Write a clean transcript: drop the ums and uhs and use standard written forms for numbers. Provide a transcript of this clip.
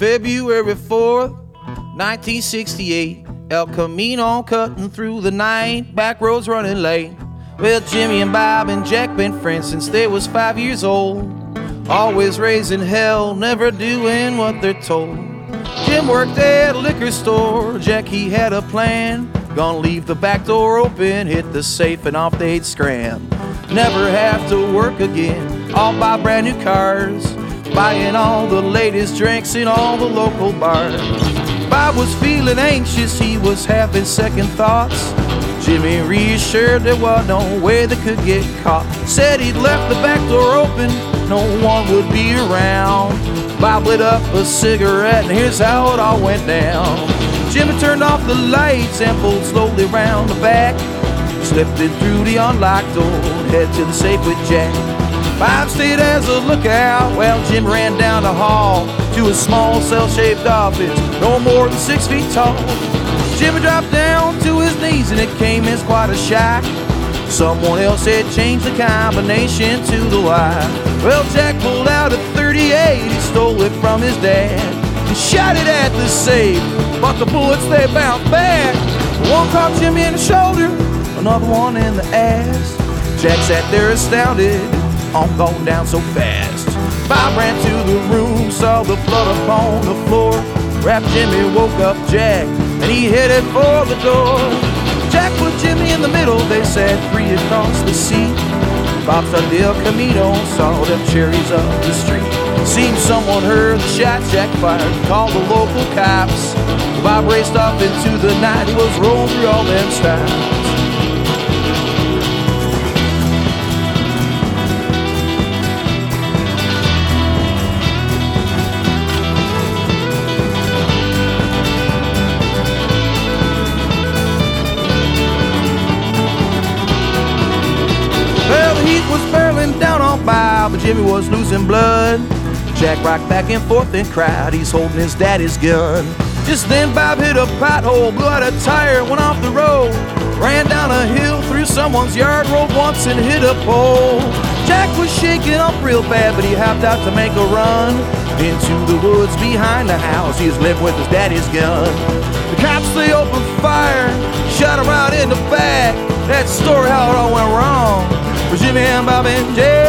February 4th, 1968, El Camino cutting through the night, back roads running late. Well, Jimmy and Bob and Jack been friends since they was 5 years old. Always raising hell, never doing what they're told. Jim worked at a liquor store, Jack he had a plan. Gonna leave the back door open, hit the safe and off they'd scram. Never have to work again, all buy brand new cars, buying all the latest drinks in all the local bars. Bob was feeling anxious, he was having second thoughts. Jimmy reassured there was no way they could get caught. Said he'd left the back door open, no one would be around. Bob lit up a cigarette and here's how it all went down. Jimmy turned off the lights and pulled slowly round the back, slipped in through the unlocked door and head to the safe with Jack. Bob stayed as a lookout while Jim ran down the hall to a small cell-shaped office, no more than 6 feet tall. Jimmy dropped down to his knees and it came as quite a shock. Someone else had changed the combination to the lock. Well, Jack pulled out a .38, he stole it from his dad and shot it at the safe, but the bullets they bounced back. One caught Jimmy in the shoulder, another one in the ass. Jack sat there astounded, on going down so fast. Bob ran to the room, saw the blood upon the floor. Wrapped Jimmy, woke up Jack, and he headed for the door. Jack put Jimmy in the middle, they sat free across the seat. Bob started El Camino, saw them cherries up the street. Seemed someone heard the shot Jack fired, called the local cops. Bob raced off into the night, he was rolling through all them stops. Was barreling down on Bob, but Jimmy was losing blood. Jack rocked back and forth and cried, he's holding his daddy's gun. Just then Bob hit a pothole, blew out a tire, went off the road, ran down a hill through someone's yard, rolled once and hit a pole. Jack was shaking up real bad, but he hopped out to make a run into the woods behind the house. He was living with his daddy's gun. The cops, they opened fire, shot him right in the back. That's the story how it all went wrong for Jimmy and Bob and Jack.